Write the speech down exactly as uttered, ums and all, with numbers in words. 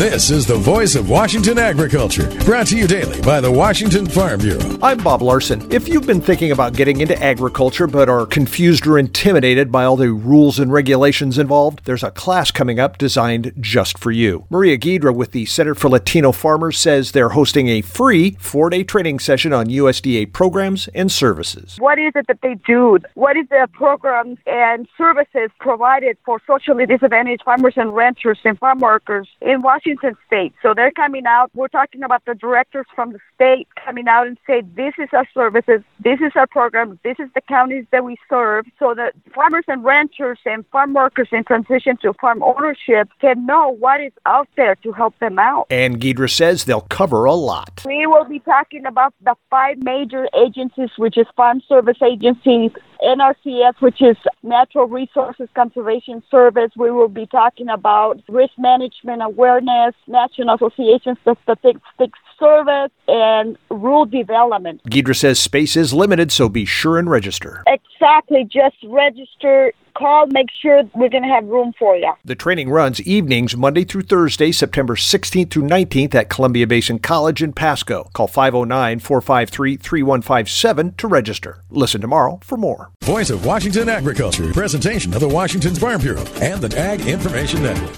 This is the voice of Washington agriculture, brought to you daily by the Washington Farm Bureau. I'm Bob Larson. If you've been thinking about getting into agriculture but are confused or intimidated by all the rules and regulations involved, there's a class coming up designed just for you. Maria Guidra with the Center for Latino Farmers says they're hosting a free four-day training session on U S D A programs and services. What is it that they do? What is the programs and services provided for socially disadvantaged farmers and ranchers and farm workers in Washington State? So they're coming out. We're talking about the directors from the state coming out and say, this is our services, this is our program, this is the counties that we serve, so that farmers and ranchers and farm workers in transition to farm ownership can know what is out there to help them out. And Guidra says they'll cover a lot. We will be talking about the five major agencies, which is Farm Service Agency, N R C S, which is Natural Resources Conservation Service. We will be talking about risk management awareness, National Association of Statistics Service, and rural development. Guidra says space is limited, so be sure and register. Exactly. Just register. Call, make sure we're going to have room for you. The training runs evenings Monday through Thursday, September sixteenth through nineteenth at Columbia Basin College in Pasco. Call five oh nine, four five three, three one five seven to register. Listen tomorrow for more. Voice of Washington Agriculture, presentation of the Washington Farm Bureau and the Ag Information Network.